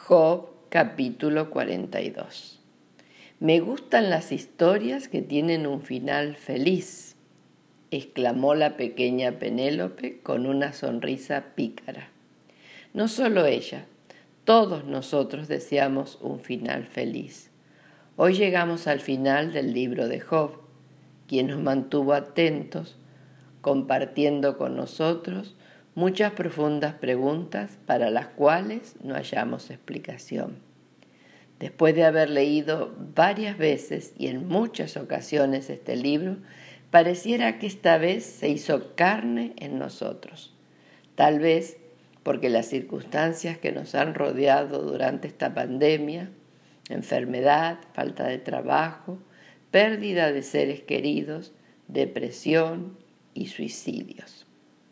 Job, capítulo 42. Me gustan las historias que tienen un final feliz, exclamó la pequeña Penélope con una sonrisa pícara. No solo ella, todos nosotros deseamos un final feliz. Hoy llegamos al final del libro de Job, quien nos mantuvo atentos, compartiendo con nosotros muchas profundas preguntas para las cuales no hallamos explicación. Después de haber leído varias veces y en muchas ocasiones este libro, pareciera que esta vez se hizo carne en nosotros. Tal vez porque las circunstancias que nos han rodeado durante esta pandemia, enfermedad, falta de trabajo, pérdida de seres queridos, depresión y suicidios.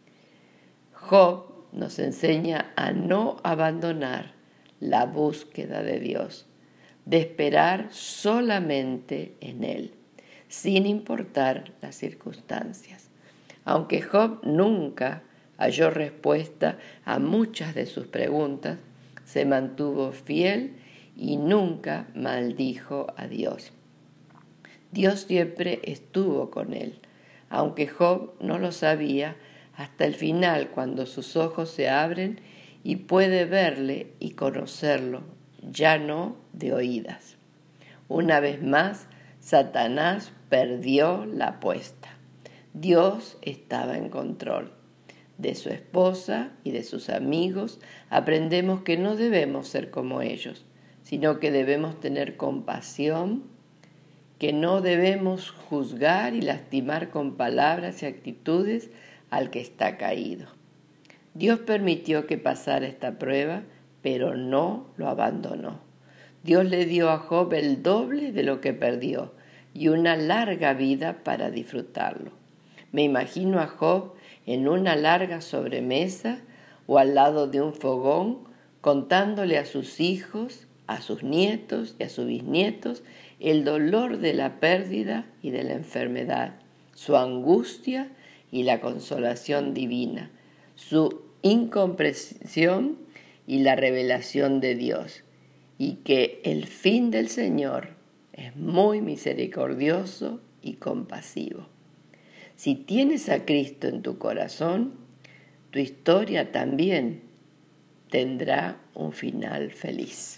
Job nos enseña a no abandonar la búsqueda de Dios, de esperar solamente en Él, sin importar las circunstancias. Aunque Job nunca halló respuesta a muchas de sus preguntas, se mantuvo fiel y nunca maldijo a Dios. Dios siempre estuvo con él, aunque Job no lo sabía hasta el final, cuando sus ojos se abren y puede verle y conocerlo, ya no de oídas. Una vez más, Satanás perdió la apuesta. Dios estaba en control. De su esposa y de sus amigos aprendemos que no debemos ser como ellos, sino que debemos tener compasión, que no debemos juzgar y lastimar con palabras y actitudes al que está caído. Dios permitió que pasara esta prueba, pero no lo abandonó. Dios le dio a Job el doble de lo que perdió y una larga vida para disfrutarlo. Me imagino a Job en una larga sobremesa o al lado de un fogón, contándole a sus hijos, a sus nietos y a sus bisnietos el dolor de la pérdida y de la enfermedad, su angustia y la consolación divina, su incomprensión y la revelación de Dios, y que el fin del Señor es muy misericordioso y compasivo. Si tienes a Cristo en tu corazón, tu historia también tendrá un final feliz.